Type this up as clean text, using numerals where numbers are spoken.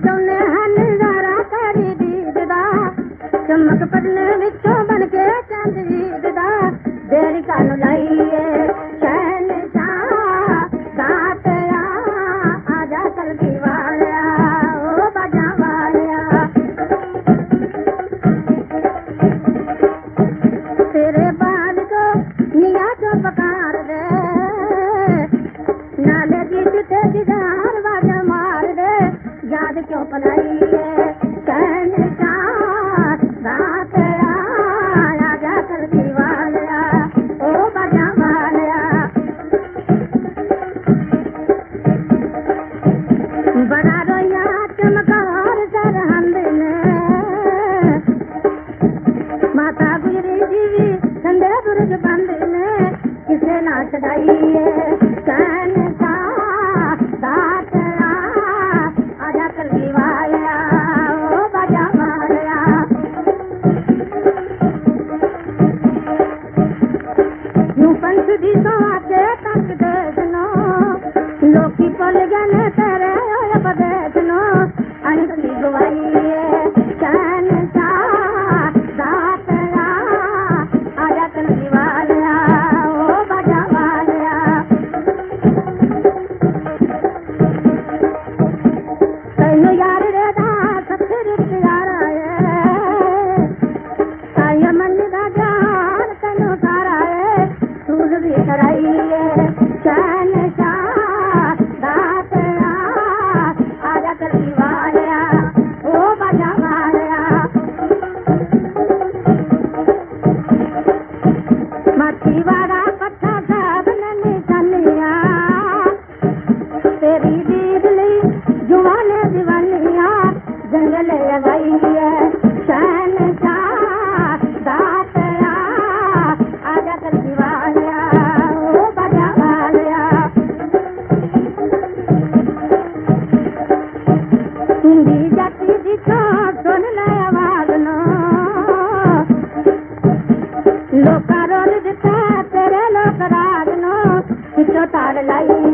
चौने हन नजारा करी दीदा चमक पड़ने विचों बन के चंद दीदा देरी कानू लाइए शहनशाह दातया आजा कलगी वालिया ओ बाजा वालिया तेरे बाल को निया तो पकार दे नाले दी जुते दीदार बाजा मार दे याद क्यों पलाई है शहनशाह दातया आजा कलगी वालिया ओ बाजा वालिया बड़ा रोया चमकार सरहंद ने माता गुजरी जीवी ठंडे बुर्ज बंद ने किसे ना छड़ाई है शहनशाह दातया आजा कलगी वालिया ओ बाजा वालिया यूं पंछ दी तो आके तक दे सुनो लोकी पल गने तेरे बदे सुनो अनकली गवाई है शहनशाह दातया आजा कलगी वालिया ओ बाजा वालिया तैनू यार रे दा सफर प्यारा है आया मन दा जान तैनू सारा है सूल भी कराई है शहनशाह दातया आजा कलगी वालिया ओ बाजा वालिया माथी वाला पट्टा साहब ने निशानिया तेरी दीदली जुआने दीवानिया जंगल लगाई है शहनशाह दातया आजा कलगी वालिया ओ बाजा वालिया हिंदी जाति दी तो सुन ले आवाज नो लोका रोल दिता तेरे लोक राज नो कितो तार लाई